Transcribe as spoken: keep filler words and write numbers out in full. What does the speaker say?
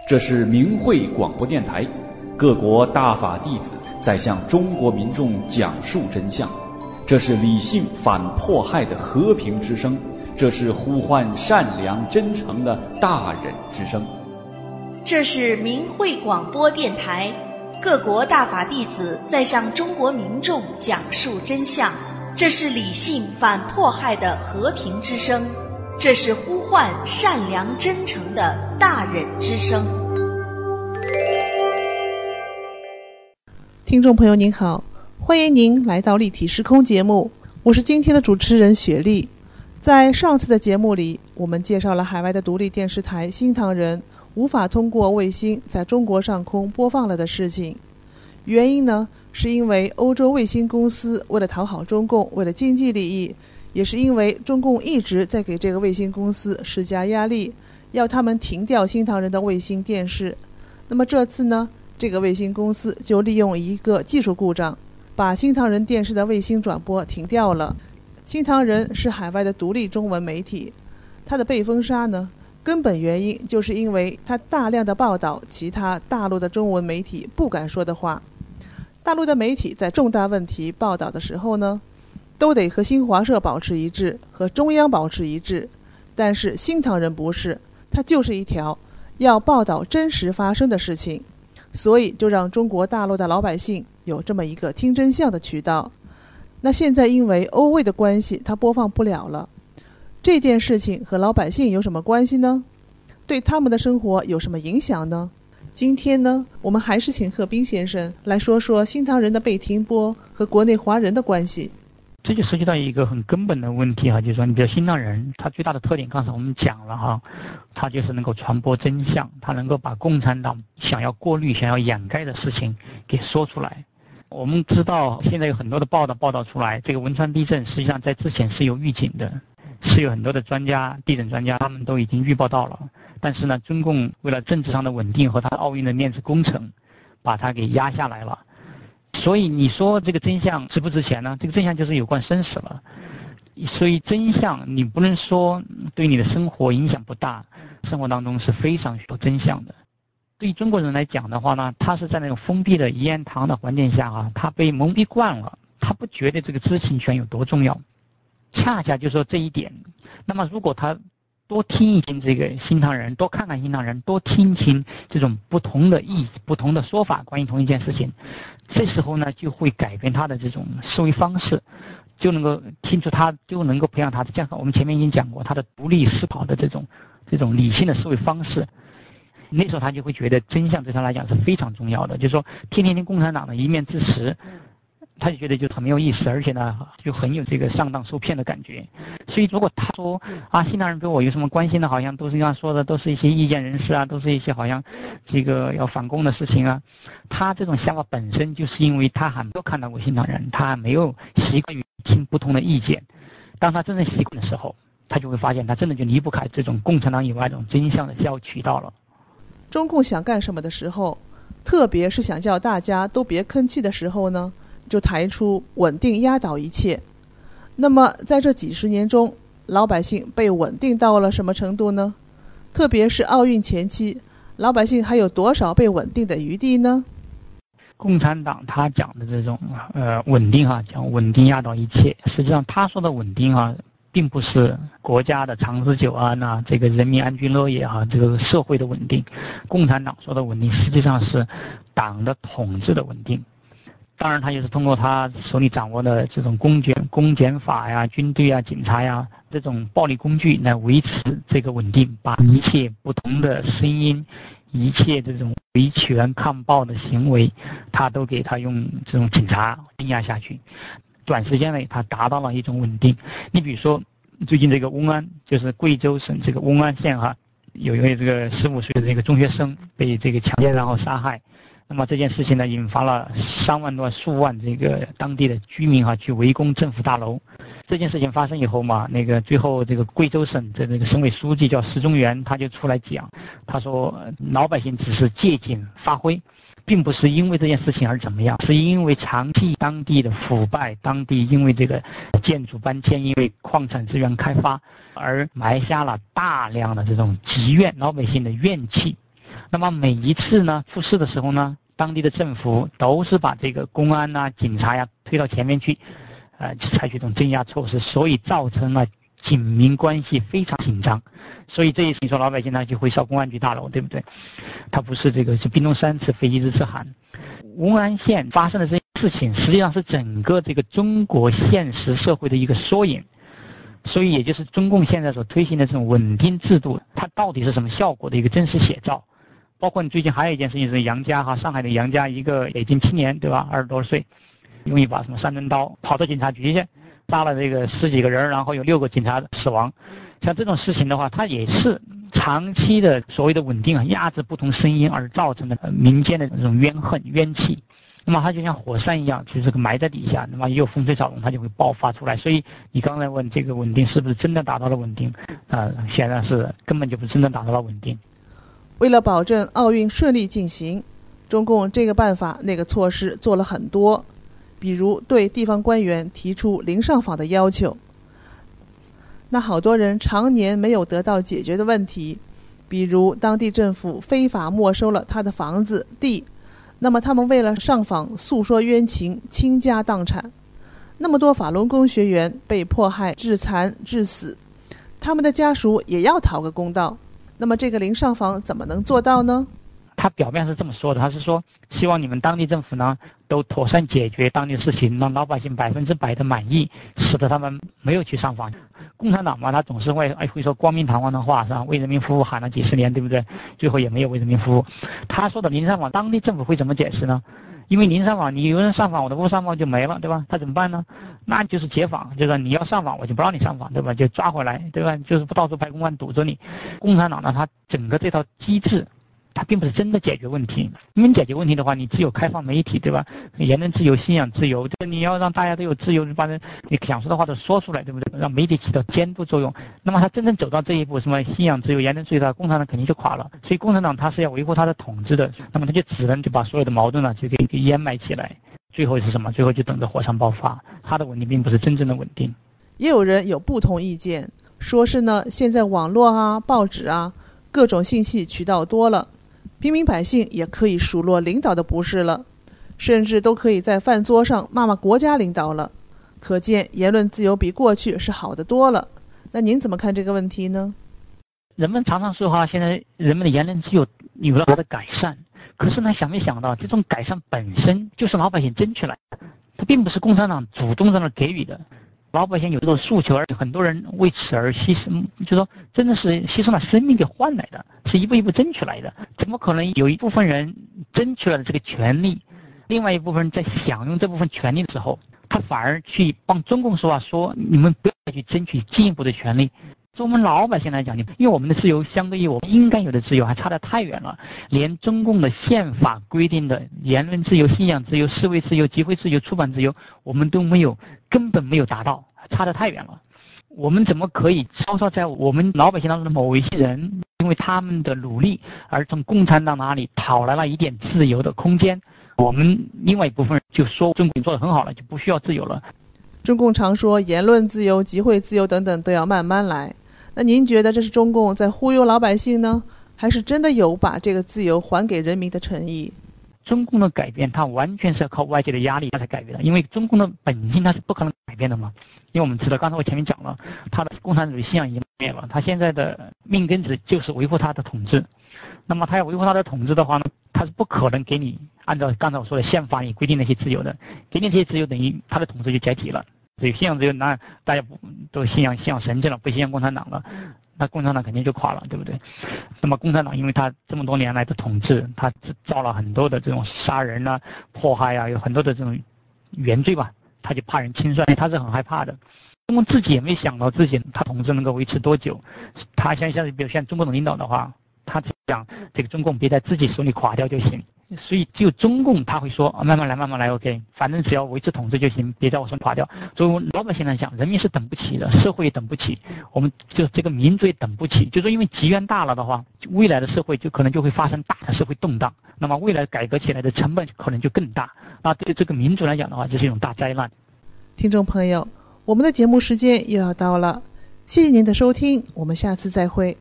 这是明慧广播电台，各国大法弟子在向中国民众讲述真相。这是理性反迫害的和平之声，这是呼唤善良真诚的大忍之声。 这是明慧广播电台，各国大法弟子在向中国民众讲述真相。这是理性反迫害的和平之声，这是呼唤善良真诚的大忍之声。 听众朋友您好，欢迎您来到立体时空节目，我是今天的主持人雪莉。在上次的节目里，我们介绍了海外的独立电视台新唐人无法通过卫星在中国上空播放了的事情。原因呢，是因为欧洲卫星公司为了讨好中共，为了经济利益，也是因为中共一直在给这个卫星公司施加压力，要他们停掉新唐人的卫星电视。那么这次呢，这个卫星公司就利用一个技术故障，把新唐人电视的卫星转播停掉了。新唐人是海外的独立中文媒体，它的被封杀呢，根本原因就是因为它大量的报道其他大陆的中文媒体不敢说的话。大陆的媒体在重大问题报道的时候呢，都得和新华社保持一致，和中央保持一致。但是新唐人不是，它就是一条要报道真实发生的事情，所以就让中国大陆的老百姓有这么一个听真相的渠道。那现在因为欧卫的关系，它播放不了了。这件事情和老百姓有什么关系呢？对他们的生活有什么影响呢？今天呢，我们还是请贺斌先生来说说新唐人的被停播和国内华人的关系。 这就涉及到一个很根本的问题哈，就是说，你比如新唐人，他最大的特点刚才我们讲了哈，他就是能够传播真相，他能够把共产党想要过滤、想要掩盖的事情给说出来。我们知道现在有很多的报道报道出来，这个汶川地震实际上在之前是有预警的，是有很多的专家、地震专家他们都已经预报到了。但是呢，中共为了政治上的稳定和他奥运的面子工程，把它给压下来了。所以你说这个真相值不值钱呢？这个真相就是有关生死了。所以真相你不能说对你的生活影响不大，生活当中是非常需要真相的。对于中国人来讲的话呢，他是在那种封闭的一言堂的环境下啊，他被蒙蔽惯了，他不觉得这个知情权有多重要。恰恰就说这一点，那么如果他多听一听这个新唐人，多看看新唐人，多听听这种不同的意不同的说法关于同一件事情，这时候呢就会改变他的这种思维方式，就能够听出他就能够培养他的，像我们前面已经讲过，他的独立思考的这种这种理性的思维方式。那时候他就会觉得真相对他来讲是非常重要的，就是说天天听共产党的一面之词，他就觉得就很没有意思，而且呢就很有这个上当受骗的感觉。所以如果他说啊新唐人跟我有什么关系呢，好像都是像说的都是一些意见人士啊，都是一些好像这个要反共的事情啊，他这种想法本身就是因为他还没有看到过新唐人，他还没有习惯于听不同的意见。当他真正习惯的时候，他就会发现他真的就离不开这种共产党以外这种真相的交渠道了。 中共想干什么的时候，特别是想叫大家都别吭气的时候呢，就抬出稳定压倒一切。那么在这几十年中，老百姓被稳定到了什么程度呢？特别是奥运前期，老百姓还有多少被稳定的余地呢？ 共产党他讲的这种呃稳定啊，讲稳定压倒一切，实际上他说的稳定啊，并不是国家的长治久安啊，这个人民安居乐业啊，这个社会的稳定。共产党说的稳定实际上是党的统治的稳定。当然他也是通过他手里掌握的这种公检公检法呀、军队啊、警察呀这种暴力工具来维持这个稳定，把一切不同的声音、一切这种维权抗暴的行为，他都给他用这种警察镇压下去。短时间内他达到了一种稳定。你比如说最近这个瓮安，就是贵州省这个瓮安县哈，有一位这个十五岁的这个中学生被这个强奸然后杀害。那么这件事情呢，引发了三万多数万这个当地的居民哈去围攻政府大楼。这件事情发生以后嘛，那个最后这个贵州省的这个省委书记叫石中元，他就出来讲，他说老百姓只是借景发挥，并不是因为这件事情而怎么样，是因为长期当地的腐败，当地因为这个建筑搬迁，因为矿产资源开发而埋下了大量的这种积怨，老百姓的怨气。 那么每一次呢出事的时候呢，当地的政府都是把这个公安啊、警察呀、啊、推到前面去，呃，采取这种镇压措施，所以造成了警民关系非常紧张。所以这一次你说老百姓他就会烧公安局大楼，对不对？他不是这个是冰冻三尺非一日之寒。文安县发生的这些事情，实际上是整个这个中国现实社会的一个缩影。所以也就是中共现在所推行的这种稳定制度，它到底是什么效果的一个真实写照。包括你最近还有一件事情是杨家哈，上海的杨家一个北京青年，对吧？二十多岁，用一把什么三吨刀跑到警察局去，杀了这个十几个人，然后有六个警察死亡。像这种事情的话，它也是长期的所谓的稳定啊，压制不同声音而造成的民间的这种怨恨冤气。那么它就像火山一样，就是埋在底下，那么一有风吹草动，它就会爆发出来。所以你刚才问这个稳定是不是真的达到了稳定？呃，显然是根本就不是真的达到了稳定。 为了保证奥运顺利进行，中共这个办法那个措施做了很多，比如对地方官员提出零上访的要求。那好多人常年没有得到解决的问题，比如当地政府非法没收了他的房子地，那么他们为了上访诉说冤情，倾家荡产。那么多法轮功学员被迫害致残致死，他们的家属也要讨个公道。那么这个零上访怎么能做到呢？ 他表面是这么说的，他是说希望你们当地政府呢都妥善解决当地事情，让老百姓百分之百的满意，使得他们没有去上访。共产党嘛，他总是会哎会说光明堂皇的话，是吧？为人民服务喊了几十年，对不对？最后也没有为人民服务。他说的零上访，当地政府会怎么解释呢？因为零上访，你有人上访，我的不上访就没了，对吧？他怎么办呢？那就是解访，就是你要上访，我就不让你上访，对吧？就抓回来，对吧？就是到处派公安堵着你。共产党呢，他整个这套机制，它并不是真的解决问题。因为解决问题的话，你只有开放媒体，对吧？言论自由、信仰自由，这你要让大家都有自由，把你想说的话都说出来，对不对？让媒体起到监督作用。那么他真正走到这一步，什么信仰自由、言论自由的，共产党肯定就垮了。所以共产党他是要维护他的统治的，那么他就只能就把所有的矛盾呢就给给掩埋起来。最后是什么？最后就等着火山爆发。他的稳定并不是真正的稳定。 也有人有不同意见，说是呢，现在网络啊、报纸啊，各种信息渠道多了，平民百姓也可以数落领导的不是了，甚至都可以在饭桌上骂骂国家领导了。可见言论自由比过去是好得多了。那您怎么看这个问题呢？ 人们常常说哈，现在人们的言论自由有了它的改善，可是呢，想没想到这种改善本身就是老百姓争取来的，它并不是共产党主动在那给予的。老百姓有这种诉求，而很多人为此而牺牲，就说真的是牺牲了生命给换来的，是一步一步争取来的。怎么可能有一部分人争取了这个权利，另外一部分人在享用这部分权利的时候，他反而去帮中共说话，说你们不要再去争取进一步的权利。从我们老百姓来讲，因为我们的自由相对于我们应该有的自由还差得太远了，连中共的宪法规定的言论自由、信仰自由、示威自由、集会自由、出版自由，我们都没有，根本没有达到，差得太远了。我们怎么可以稍稍在我们老百姓当中的某一些人，因为他们的努力而从共产党那里讨来了一点自由的空间，我们另外一部分人就说中共做得很好了，就不需要自由了。 中共常说言论自由、集会自由等等都要慢慢来，那您觉得这是中共在忽悠老百姓呢，还是真的有把这个自由还给人民的诚意？ 中共的改变它完全是要靠外界的压力它才改变的，因为中共的本性它是不可能改变的嘛。因为我们知道，刚才我前面讲了，他的共产主义信仰已经灭了，他现在的命根子就是维护他的统治。那么他要维护他的统治的话呢，他是不可能给你按照刚才我说的宪法里规定那些自由的，给你这些自由等于他的统治就解体了。所以信仰自由，那大家不都信仰信仰神经了，不信仰共产党了，那共产党肯定就垮了，对不对？那么共产党因为他这么多年来的统治，他造了很多的这种杀人啊、迫害啊，有很多的这种原罪吧，他就怕人清算，他是很害怕的。中共自己也没想到自己他统治能够维持多久，他像像比如像中共的领导的话，他讲这个中共别在自己手里垮掉就行。所以只有中共他会说、啊、慢慢来慢慢来 OK， 反正只要维持统治就行，别在我手里垮掉。所以老百姓来讲，人民是等不起的，社会也等不起，我们就这个民族也等不起。就是因为积怨大了的话，未来的社会就可能就会发生大的社会动荡，那么未来改革起来的成本可能就更大，那对这个民族来讲的话，这是一种大灾难。 听众朋友，我们的节目时间又要到了，谢谢您的收听，我们下次再会。